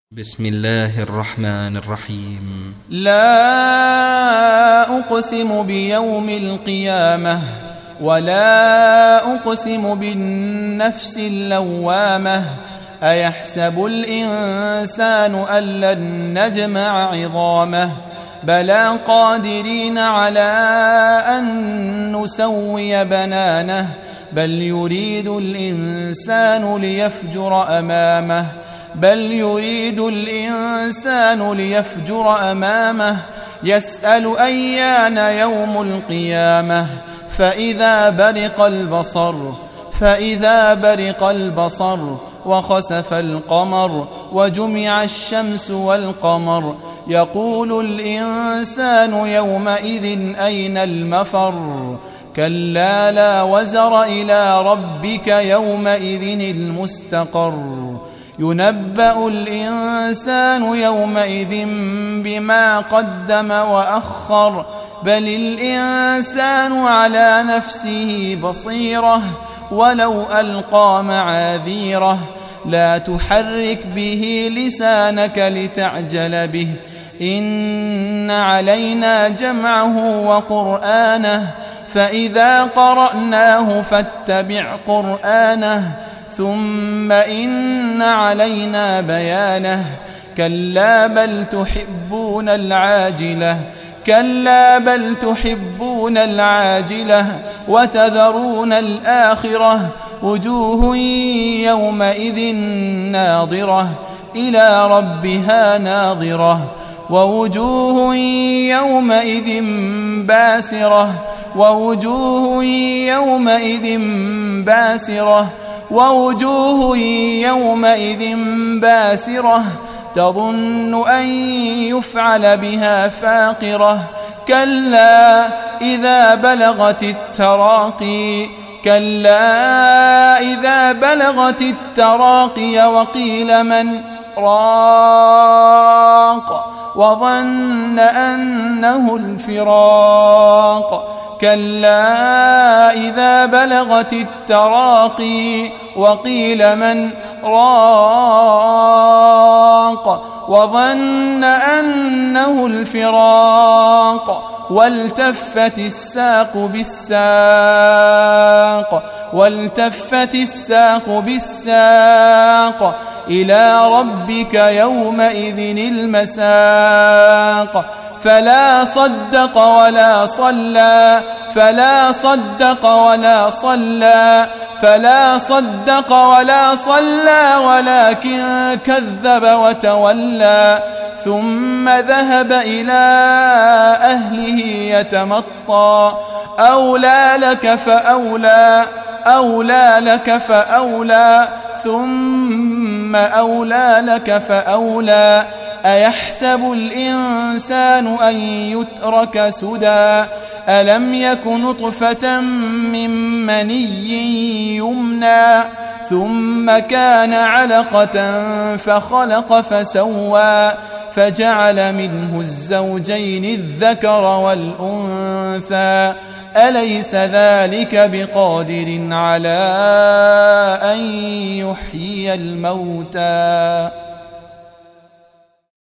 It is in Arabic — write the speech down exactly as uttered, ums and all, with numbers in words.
بسم الله الرحمن الرحيم. لا أقسم بيوم القيامة ولا أقسم بالنفس اللوامة أيحسب الإنسان أن لن نجمع عظامه بلى قادرين على أن نسوي بنانه بل يريد الإنسان ليفجر أمامه بل يريد الإنسان ليفجر أمامه يسأل أيان يوم القيامة فإذا برق البصر فإذا برق البصر وخسف القمر وجمع الشمس والقمر يقول الإنسان يومئذ أين المفر كلا لا وزر إلى ربك يومئذ المستقر ينبأ الإنسان يومئذ بما قدم وأخر بل الإنسان على نفسه بصيرة ولو ألقى معاذيره لا تحرك به لسانك لتعجل به إن علينا جمعه وقرآنه فإذا قرأناه فاتبع قرآنه ثم إن علينا بيانه كلا بل تحبون العاجلة كلا بل تحبون العاجلة وتذرون الآخرة وجوه يومئذ ناظرة إلى ربها ناظرة ووجوه يومئذ باسرة ووجوه يومئذ باسرة ووجوه يومئذ باسرة تظن أن يفعل بها فاقرة كلا إذا بلغت التراقي كلا إذا بلغت التراقي وقيل من راق وظن أنه الفراق كلا إذا بلغت التراقي وقيل من راق وظن أنه الفراق والتفت الساق بالساق والتفت الساق بالساق إلى ربك يومئذ المساق فلا صدق ولا صلى فلا صدق ولا صلى فلا صدق ولا صلى ولكن كذب وتولى ثم ذهب إلى أهله يتمطى أولى لك فأولى أولى لك فأولى ثم أولى لك فأولى أيحسب الإنسان أن يترك سدى ألم يك نطفة من مني يمنى ثم كان علقة فخلق فسوى فجعل منه الزوجين الذكر والأنثى أليس ذلك بقادر على أن يحيي الموتى